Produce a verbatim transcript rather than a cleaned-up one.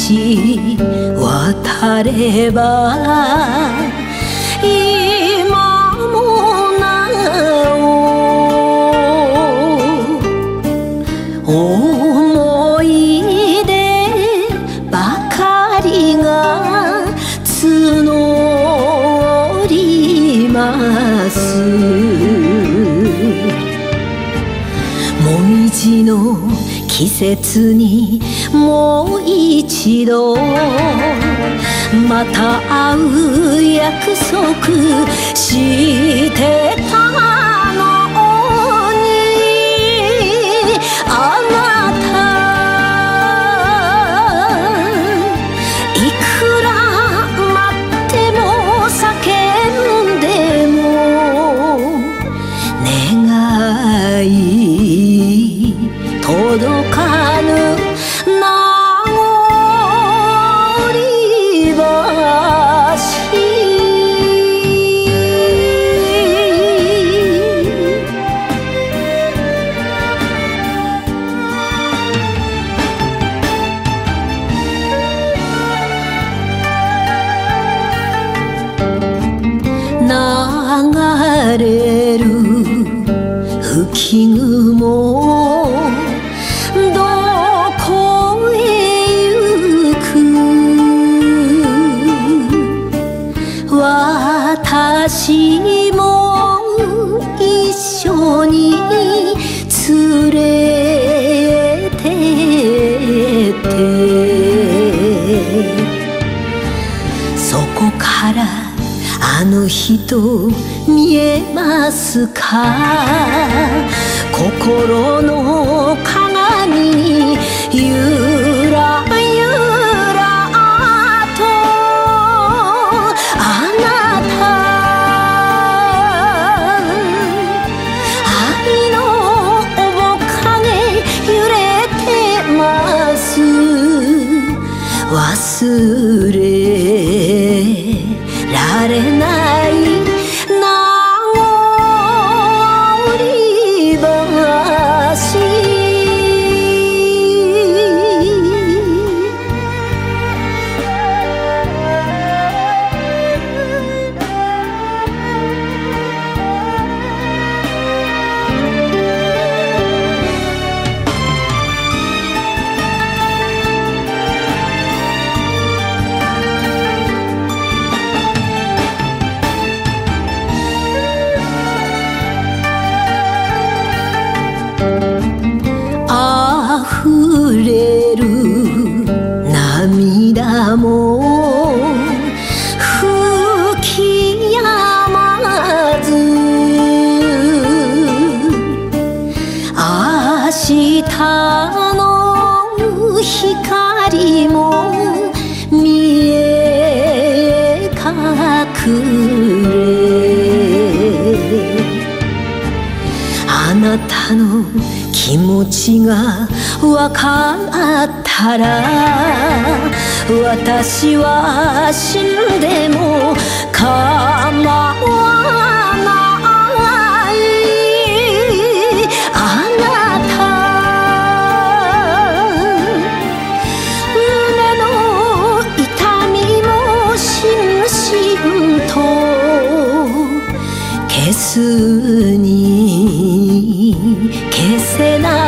渡れば今もなお思い出ばかりが募りますもみじの季節にもう一度また会う約束してたのにあなたいくら待っても叫んでも願い届かぬ名残橋流れる吹雲どこへ行く私も一緒に連れてってそこからあの人見えますか心の鏡にゆらゆらとあなた愛の面影揺れてます忘れられない名残橋溢れる涙も吹き止まず明日の光も見え隠れあなたの気持ちがわかったら私は死んでも構わないあなた胸の痛みもしんしんと消すに消せない